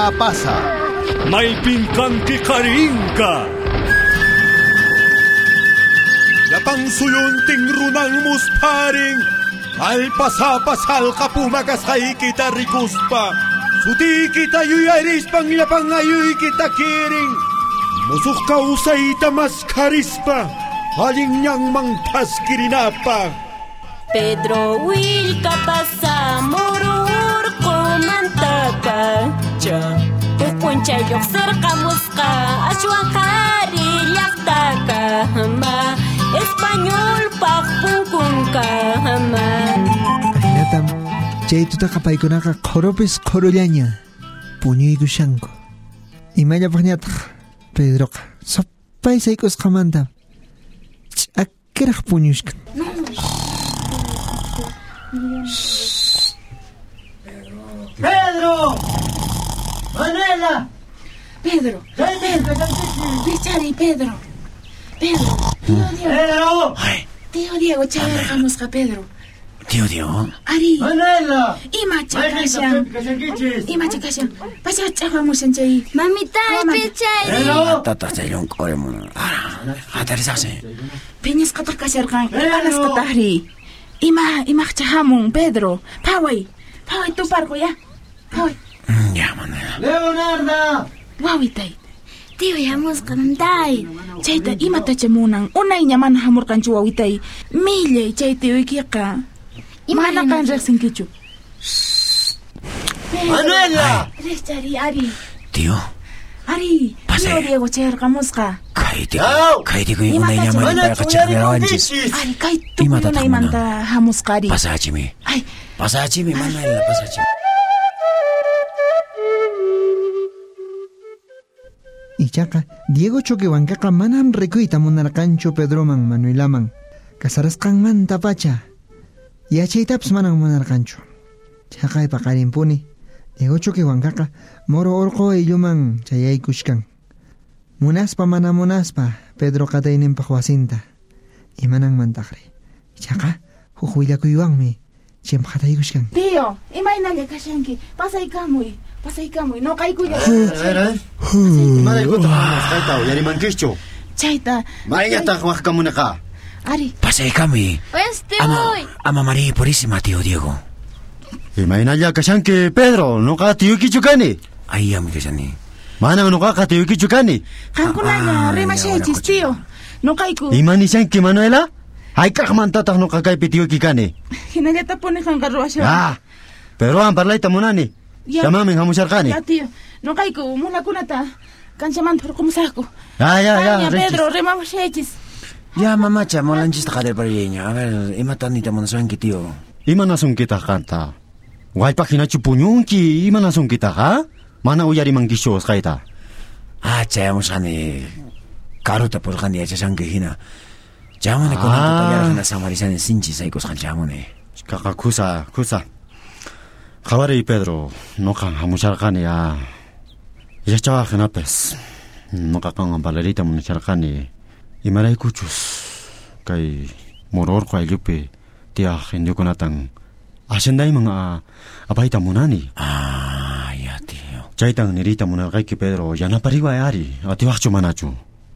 pasa. Maypin kanki karinka. Yapang suyunting runang musparing. Alpasapasal kapumagasay kita rikuspa. Suti kita yuyaris pang yapang ayoy kita kiring. Musuk ka usay tamas karispa. Haling niyang mangtas kirinapa. Pedro will ka pasa murur kumantaka. Ja, pupuncha yok serka muska. Aswang kari yaktaka hama. Espanyol pakpungkungka hama. Natam, chay tuta kapay ko naka koropes korolanya. Punyoy ko siyang ko. Imaya pa niya Pedro ka. Sapay sa ikos kamanta. Akirah punyos ka. Pedro! Manuela! Pedro! Bichari, Pedro! Pedro! Pedro! Tío Diego, chavar vamos ka Pedro. Tío Diego. Ari. Manuela. Ima chakashan. Ima chakashan. Pasha chakamos en chay. Mamita, pechay. Pedro. Tata chayon kore mo. Atari sase. Pinis ka takasarkan. Alas ka tahri. Ima chahamong Pedro. Paway tu parko ya. Paway. Ya Manuela. Leonardo. Wawitay. Tío, yamos kanantay. Chayta ima tachamunang. Unay nyaman hamur kan chuwawitay. Mille chayta yoikika. Mana kan reksin kichu. Manuela. Rechari, Ari. Tío. Ari. Tío Diego cherkamos ka. Kaiti ko yung unay nyaman para kachakirawanchis. Ari, kaito ko yung naimanta hamos ka, Ari. Pasachimi. Ay. Pasachimi, Manuela, pasachimi. Ichaka, Diego choquehuancaca manam recuita monarcancho Pedro man Manuelaman. Casarascan man tapacha. Yachaytaps manang monarcancho. Chaka ipakarimpuni. Diego choquehuancaca moro orco illuman chayay kushkan. Munaspa mana munaspa Pedro katainin pahuasinta. Imanang mantakre. Chaka, huhuilakuyuanmi. Chiempatay kushkan. Tío, imay na kasyanki. Pasay kamoy, no kay kuya. Maray ko takas kay tao, yari man kisyo. Chayta. Maray nga takwak ka muna ka. Ari. Pasay kami. Ama María Purísima, tío Diego. Imay na liya kasyan ki Pedro, no ka tiyo kichukani. Ay, amo kasyan ni. Manang no ka tiyo kichukani. Kankunanya, remashechis, tío. No kay ku. Imani siyan ki Manuela? Ay kakamantatak no kakay pitiyo kikani. Hinalita po ni kang karuwa siya. Pero ang parlay tamunani. Siyamaming hamusar kani. Ya, tío. No kay ku, mula ko na ta. Kansaman por kumusako. Ya, Pedro, remashechis. Ya, mamacha, molanchis takadel paryeña. A ver, imatanita mo nasaan ki, tío. Ima nasong kita kanta. Huwag pa kinachupunyong ki, ima nasong kita ka? Mana uyari mang gisyos kaita. Chayamos kani. Karuta por kani, achasang kihina. Chayamo na kunang tutayara na sa marisan en sinchi sa ikos kan chayamo na. Kusa. Kawari Pedro, no kang hamusar kani ya. Yachawa kanapes. No kakang ang balarita mo nasyar kani. Imaray kuchus. Kay moror ko ay lupi. Tiyak hindi ko natang asenday mga abayta mo nani. Ya tío. Chaytang nirita mo na kay ki Pedro, yan na pariway ari. Atiwak chumanachu.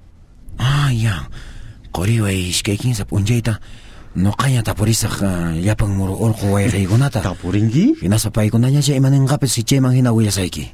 Ya. Koriway iskaikin sa punjayta. No kanya taporisak yapang muro orko way kay gunata. Tapuringi? Hinasapay ko na niya siya imanang kapit si Chemang hinawiya sa iki.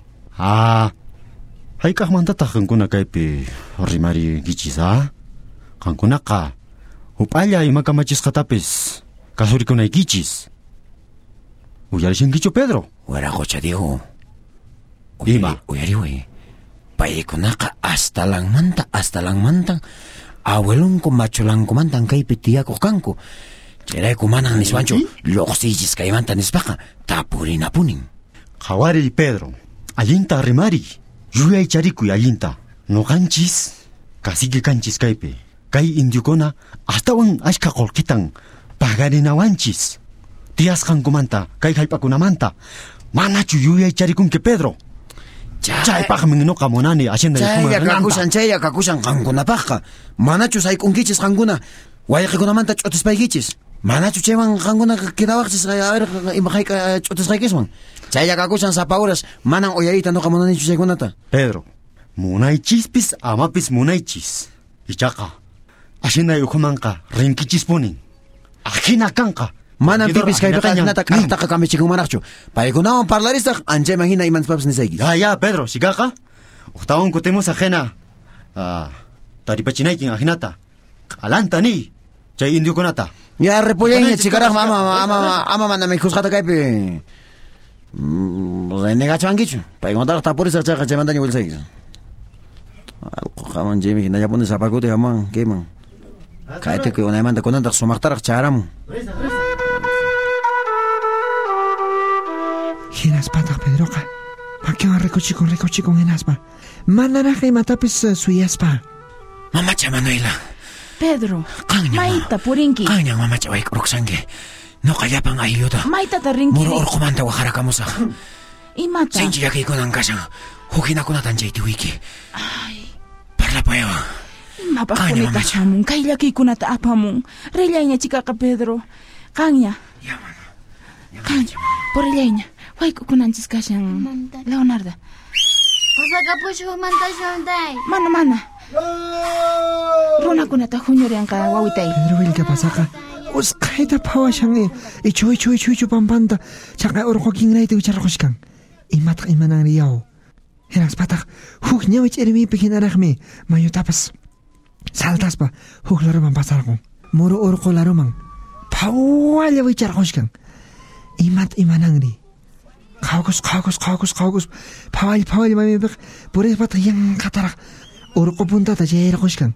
Hay kakmantatakang ko na kay pi Rimari Gichisa. Kang kuna ka. Upalya magkamachis katapis. Kasuri ko na ikichis. Uyari siyang gicho Pedro. Wala ko siya diho. Ima? Uyari wey. Pay ko na ka hasta lang mantang. Awelong ko macho lang kumantang kay pitiya ko kangko. Tiray kumanang ni Swancho. Loksijis kay mantan isbaka. Tapuri na puning. Kawari Pedro. Alinta Rimari. Yuyay charikuy alinta. No kanchis. Kasigi kanchis kay pe. Kay indio ko na astawan ashkakol kitang pagarinawanchis. Tiyas kang kumanta, kay pa kunamanta. Manachu yuyay charikun ke Pedro. Chay pa kaming no kamunani asyenda kumananta. Chaya kakusan kang kunapaka. Manachu say kung kichis kang kuna. Waya kay kunamanta chotis pa ikichis. Manachu chayman qankuna quedawaqchis a ver ima qayqa ch'utisqaykisman. Chayllakakushan sapa horas manan uyariyta nuqa munanichu chaykunata. Pedro, munaychispis amapis munaychis. Ichaqa, ashinay ukhumanqa rinkichispunin. Ajina kanqa. Manan pipis kaypiqa hinata kaqtaqa kamichikunmanaqchu. Paykunawan parlarisaq anchayman hina imantapas nisaykis. Ya, Pedro, sigaqa. Utawan kutimus ajena. Taripachinaykin ahinata. Q'alanta ni. Chay indiukunata. Ya repollayña chikaraq ama manami khusqata kaypi. Renegachawankichu. Paykunataqa tapurisaq chayqa chaymantaña wilsaykis. Alqu qaman chaymi hina yapuni sapakuti haman kayman. Kaytiki unaymanta kunantaq sumaqtaraq charamun. Hinaspataq Pedroqa. Makiwan rikuchikun hinaspa. Manaraq imatapis suyaspa. Mamacha Manuela. Pedro, mayta purinki. Qañan mamacha wayqa urqsanki. Nuqa llapan aylluta. Maytata rinki. Muru urqumanta wajarakamusaq. Imata. Sinchi llakiykunan kashan. Hukinakunatan chaytiwiki. Parlapayawan. Imapaq punita shamun. Kay llakiykunata apamun. Rillayña chikaqa Pedro. Qaña. Qaña. Purillayña. Waykukunanchis kashan. Leonardo. Pasakapushuk mantashuntay. Mana. Runakunata huñurianqa wawitay. Pedro Willkapasaqa usqayta phawashan ichu pampanta chaqay urqu kinrayta wicharqushkan. Imataq imananri yaw. Hinaspataq huk ñawi ch'irimipi hinaraqmi mayutapas saltaspa huk laruman pasarqun. Muru urqu laruman phawalla wicharqushkan. Imananri. Qawkus phawalla maymipiq purispataq yanqataraq urqu puntata chayrqushkan.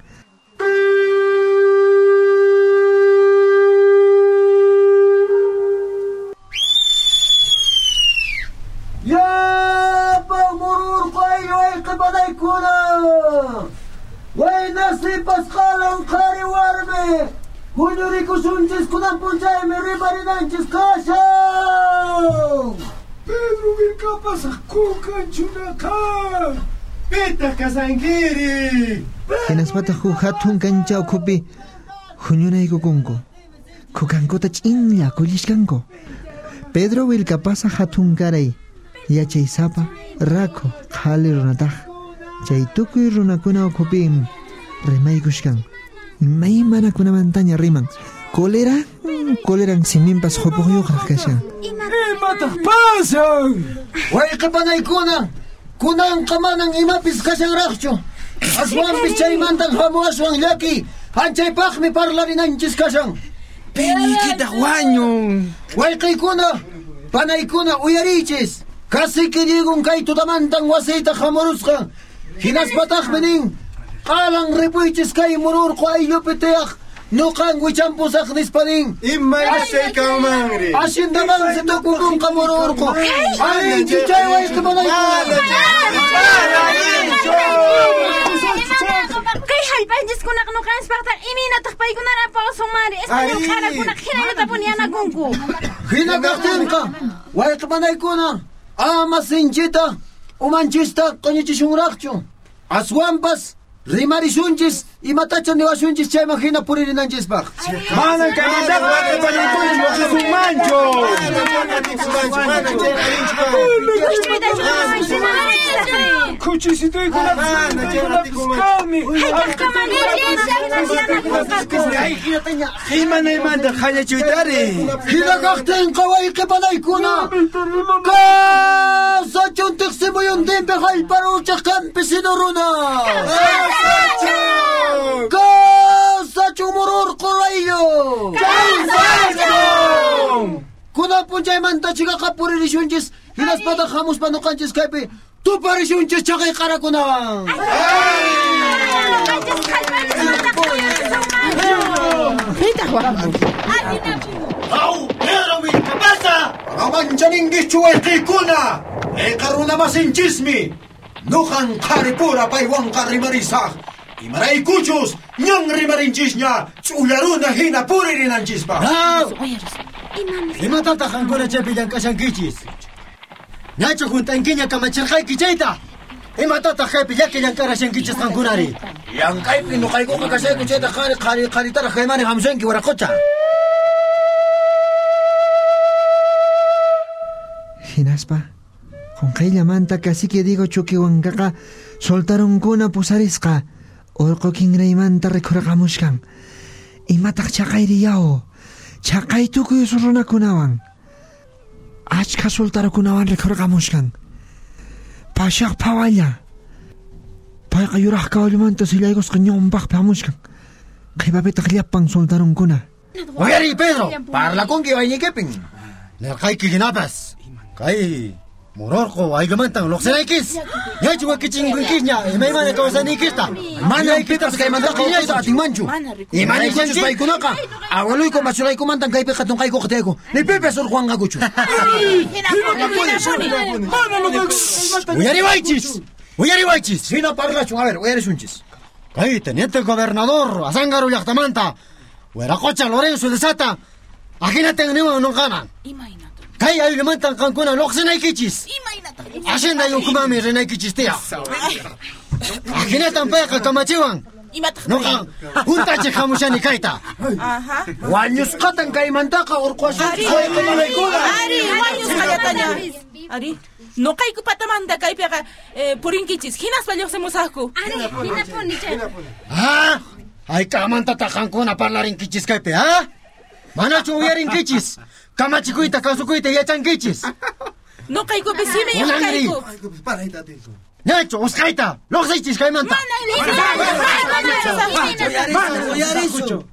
Waynasi pasqalan qari warmi huñurikusunchis kunan punchaymi rimarinanchis kashan. Pedro Willkapasaq kukanchunaqa pita kasankiri. Hinaspataq huk hatun kancha ukhupi huñunaykukunku. Kukankuta ch'inlla kullishkanku. Pedro Willkapasaq hatun karay yachaysapa rakhu qhali runataq. Chay tukuy runakuna ukhupi rimaykushkan. Maymanakunamantaña riman. Koleran siminpas hupuqyuqraq kashan. Imataq pasan! Wayqipanaykuna kunanqa manan imapis kashanraqchu. Aswanpis chaymantan hamuaswan llaki anchaypaqmi parlarinanchis kashan. Pinikitaq wañun. Wayqiykuna panaykuna uyarichis. Kasiki digun kay tutamantan wasita hamurusqa. Hinaspataqmi nin qalan ripuychis kay mururqu ayllupi tiyaq nuqan wichampusaq nispanin. Imayashaykanmanri. Ashindamansi tukukunqa mururqu. Arinchi chay wayqipanaykuna. Kay hallp'anchiskunaq nuqanchikpaqtaq iminataq paykunara pawsumari español qharakunaq hinaynatapun yanakunku. Hina kaqtinqa wayqipanaykuna ama sinchita umanchista qañichishunraqchu. Aswanpas rimarishunchis imatacha niwashunchis chayman hina puririnanchispaq. Manan kaymantaq wayqipanaykuna moqsusunmanchu. Himanaymanta qañachuytari. Hina kaqtinqa wayqipanaykuna kasachuntiq simuyuntinpi hallparuchaq kampi sinuruna. Kasachu mururqu rayllu. Kunan punchaymanta chikaqa puririshunchis hinaspataq hamuspa nuqanchis kaypi tuparishunchis chaqay qarakunawan. Aw, Pedro Willkapasa! Amanchaninkichu wayqiykuna! Eka runamasinchis,mi nuqan qharipura paywanqa rimarisaq. Imaraykuchus ñan rimarinchisña ch'ullaruna hina puririnanchispaq. Imatataq qankuna chaypi llank'ashankichis? Ñachu hunt'ankiña kamachirqayki chayta? Imatataq kaypi llaki llankarashankichis qankunari? Llankaypi nuqaykuqa kashayku chayta qharitaraq kaymani hamusunki waraqucha. Hinaspa, qunqayllamanta cacique Diego Chuquiwankaqa soltarunkuna pusarisqa urqu kinraymanta rikurqamushkan. Imataq chaqayriyaw, chaqay tukuy runakunawan achka soltarukunawan rikurqamushkan. Pashaq phawalla payqa yuraq kawallumanta sillayk'usqa ñawpaqpi hamushkan. Qhipapitaq llapan soltarunkuna. Oyari, Pedro, parlakunki waynikipin. Nerqayki hinapas. Kay murorqo aygamantan luqsinaykis. Ñachu wakichinkuykisña imaymana kawsaniykista. Mana pitas kaymantaqa uqayta atinmanchu. Imanikwanchus paykunaqa abueluyku machulaykumantan kaypi qatunqayku qtiyayku. Ni pipis urqwanqakuchu. Uyariwaychis. Hina parlachun, a ver, uyarishunchis. Kay teniente gobernador Azángaro llaqtamanta Hueracocha Lorenzo de Sata ajinaten niwan nunqaman. Kay ayllumantan qankuna luqsinaykichis. Hacienda yukumami rinaykichis tiya. Ajinatan payqa kamachiwan. Nuqa juntachiq hamushani kayta. Wañusqatan kaymantaqa urqwashunchis wayqimanaykuna. Ari, wañusqallataña. Ari, nuqayku patamanta kaypiqa purinkichis hinaspa lluqsimusaqku. Ari, hinapuni chay. Ay kamantata qankuna parlarinkichis kaypi, ha? Manachu uyarinkichis. Kamachikuyta kawsukuyta yachankichis. Nuqaykupi simi yuqayku. Nacho, usqayta, luqsichis kaymanta. Uyarisu.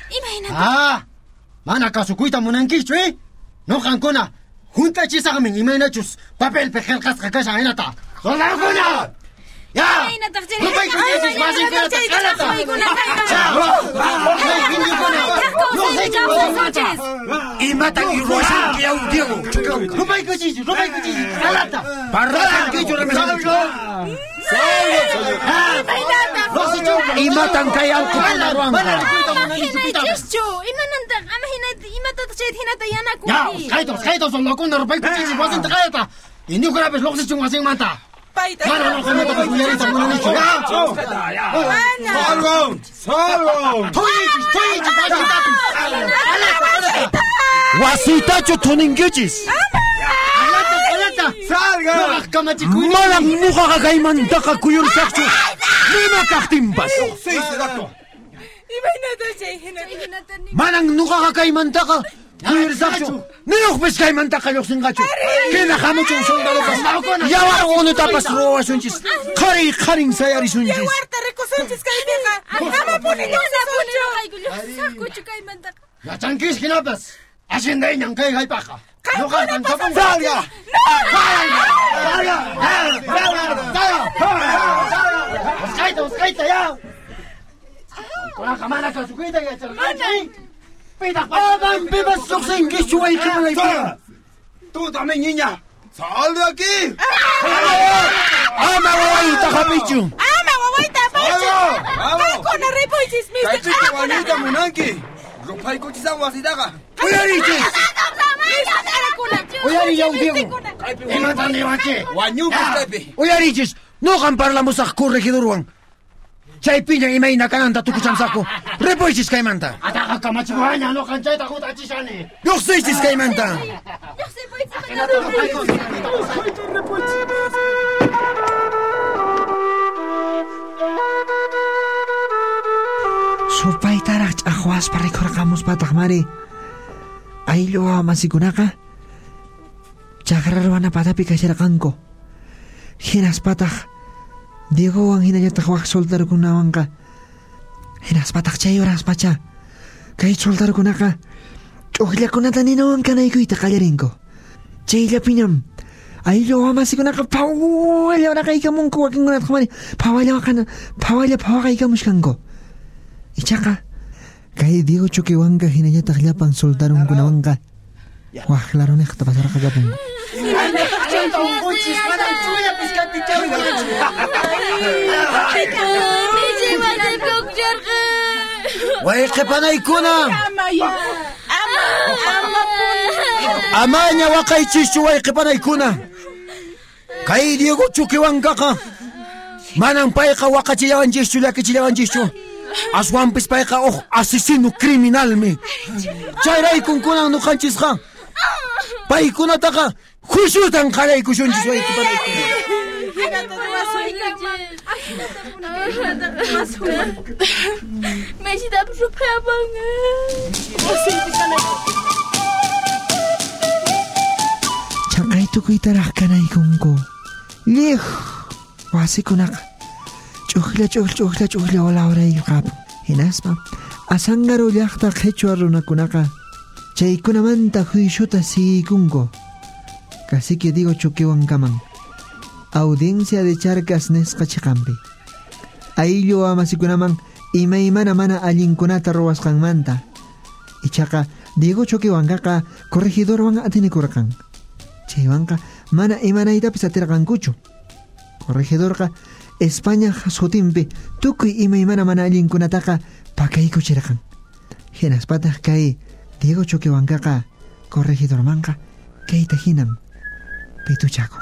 Mana kawsukuyta munankichu, Nuqankuna juntachisaqmin imaynachus papelpi qillqasqa kashan hinata. ¡Soldadukuna! ¡Ya! ¡Rupaykuchis masinkunata q'alata! Imatan irruwasanki yaw Diego. ¡Rupaykuchis q'alata! Parrasankichu remesankichu. Imatan kay alqupuna ruwanqa. Hinaychischu, imanantaq ama imatataq chayt hinata yanakuni. ¡Ya! ¡Usqayta soldadukuna rupaykuchis wasinta q'alata! Indijurapis luqsichun wasinmanta. ¡Mana nuqamanta uyarita munanichu! ¡Salgo! ¡Tuyinchis wasintapis! Wasitachu tuninkichis. ¡Q'alata! ¡Salga! ¡Nuqaq kamachikuyni! Manam nuqaqa kaymantaqa kuyurisaqchu. Nima kaqtinpas. Manam nuqaqa kaymantaqa kuyurisaqchu. Niyuqpis kaymantaqa lluqsinqachu. Hina hamuchun soldadupas. Yawar unutapas ruwashunchis. Qarin sayarisunchis. Yawarta rikusunchis kaypiqa. Ama puninchis Sakuchu kaymantaqa. Yachankis hinapas. Haciendayñan kay haypaqa. ¡Salga! ¡Usqayta ya! Kunaqa mana kawsukuyta yacharqanki. ¡Pipas lluqsinkichu wayqimanaykiman! ¡Tú también, niña! ¡Sal de aquí! Ama wawayta hapichu. ¡Ama wawayta hapichu! ¡Paykuna ripuychis misti! ¡Kaychita wanita munanki! ¡Rupaykuchisan wasitaqa! Uyarichis. Uyari yaw Diego. Imatan niwanki. ¡Wañupis kaypi! Uyarichis. Nuqan parlamusaqku regidorwan. Chaypiña imayna kananta tukuchamsaqku. Ripuychis kaymanta. Ataqa kamachimuhaña nuqanchayta jutachishani. Lluqsiychis kaymanta. Supaytaraq ch'aqwaspa rikurqamuspataq mari ayllu wamasikunaqa chaqra ruwana patapi kasharqanku. Hinaspataq Diegowan hinallataq waq soldarukunawanqa hinaspataq chay uraspacha kay soldarukunaqa ch'uqllakunata ninawan kanaykuyta qallarinku. Chayllapiñam ayllu wamasikunaqa phawalla raqaykamunku wakinkunataq mari phawalla phawaqaykamushkanku. Ichaqa kay Diego Chuquiwanqa hinallataq llapan soldarunkunawanqa waqlarunaqta pasarqallapunku. Wayqipanaykuna. Amaña waqaychischu wayqipanaykuna. Kay Diego Chuquiwanqaqa manan payqa waqachillawanchischu llakichillawanchischu. Aswanpis payqa asesino criminalmi. Chayraykunkuna nuqanchisqa paykunataqa khushutan qaraykushunchis wayqipanayku. Mesita Chaqay tukuytaraq kanaykunku. Lej wasikunaqa ch'uqla walawrayuqapu. Hinaspa Azángaro llaqta qhichwa runakunaqa chaykunamanta huyshuta siykunku. Cacique digo Chuquihuancaman. Audiencia de charcas nisqa chiqampi. Ayllu amasikunaman imaymana mana allinkunata ruwasqanmanta. Ichaqa Diego Chuquihuancaqa corregidorwan atinikurqan. Chaywanqa mana imanaytapis atirqankuchu. Corregidorqa España sutinpi tukuy imaymana mana allinkunataqa pakaykuchirqan. Hinaspataq kay Diego Chuquihuancaqa corregidormanqa kayta hinan pituchakun.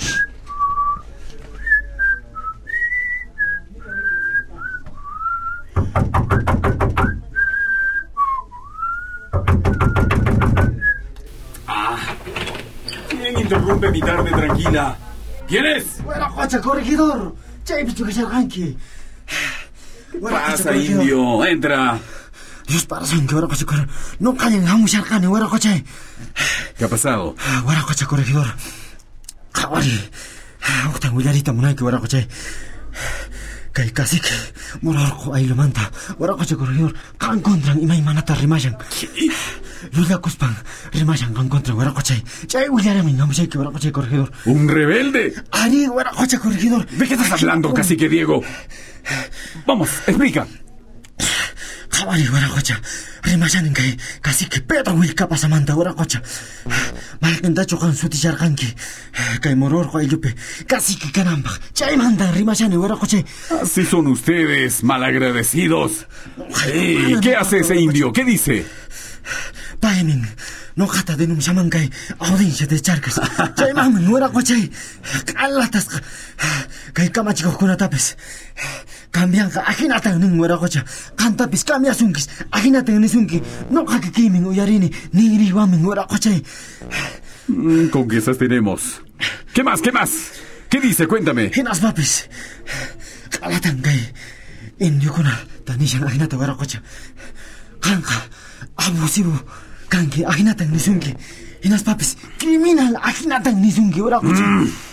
¿Quién interrumpe mi tarde tranquila? ¿Quién es? Buena cocha, corregidor. Chay pichucachaganki. Pasa, indio, entra. Dios para san que buena cocha, no callen, vamos a arcane, buena cocha. ¿Qué ha pasado? Buena cocha, corregidor. Jawari. Utan willarita munay que buena cocha. Kay cacique, mororco ahí lo manta. Buena cocha, corregidor. Kan contran y manata rimayan. Luda cuspan, rimayan kan contran, buena cocha. Chay willaramin, vamos a que buena cocha, corregidor. ¿Un rebelde? Ari, buena cocha, corregidor. ¿De qué estás hablando, cacique Diego? Vamos, explica. Jawari, buena cocha. Rimayan kay cacique Pedro Wilka pasamanta, buena cocha. Malkentacho kan suti charkanki. Kay mororco ahí yupe. Cacique caramba. Chay manda rimayan, buena cocha. Así son ustedes, malagradecidos. Hey, ¿qué hace ese indio? ¿Qué dice? Paemin, no jata denunciaman kay audiencia de charcas. Chay mamen, buena cocha. Kalatas. Kay kamachikos kunatapes. Cambian ajinatan ning buena cocha. Cantapis cambia sunkis. Ajinatan ni sunki. No kakikimin uyarini. Ni riwamin buena cocha. ¿Con qué esas tenemos? ¿Qué más? ¿Qué más? ¿Qué dice? Cuéntame. Hinas papis. Kalatan kay indio kuna tanishan ajinata buena cocha. Kanka abusivo kanki ajinatan ni sunki. Hinas papis criminal ajinatan ni sunki buena cocha.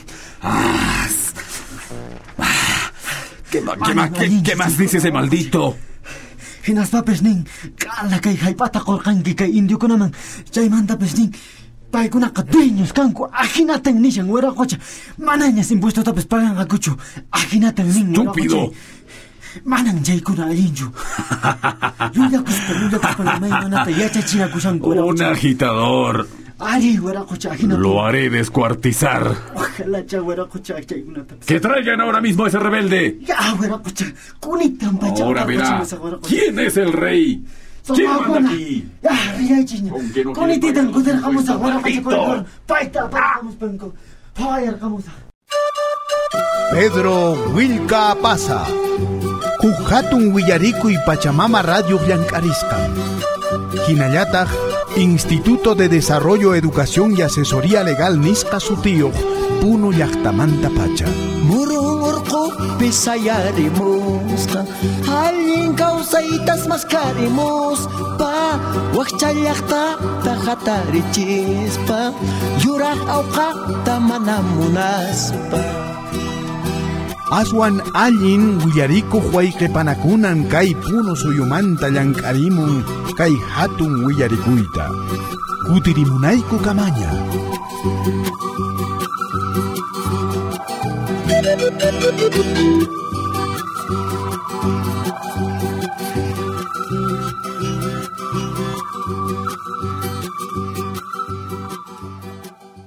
¿Qué más dice ese maldito? Hinas papis ning kala kay haipata korkanki kay indio kunaman. Chay manta pes ning paykunaqa dueños kanku ajinatan nishan buena cocha. Manañas impuesto tapes pagan akuchu. Ajinatan ning buena cocha. ¡Estúpido! Manan jaykuna allinchu. Lullakuspa may manata yachachinakusanku. Un agitador. Ari, buena cocha, ajinatan. Lo haré descuartizar. Ojalá cha buena cocha, chaykunata. ¡Que traigan ahora mismo a ese rebelde! Ya, buena cocha. Kunitan pacha. Ahora verá. ¿Quién es el rey? ¿Quién manda aquí? Ya, riaychiña. ¿Con qué no Kunititan quieres kuterqamusa pagar buena cocha, maldito? corredor. Paita, parqamus panko. Payarqamusa. Pedro Wilka pasa. Kujatun Willariku y Pachamama Radio Blancarisca. Hinallatag, Instituto de Desarrollo, Educación y Asesoría Legal Nisqa Sutío, Puno Llaqtamanta Pacha. Mururco pisayaremos, alguien causaitas mascaremos, pa wakchallaqta tajatarichespa, yurak auqaqta manamunaspa. Aswan allin Willariku huayqepanakunan kay Puno Suyumanta llank'arimun kay hatun Willarikuyta. Kutirimunayku kamaña.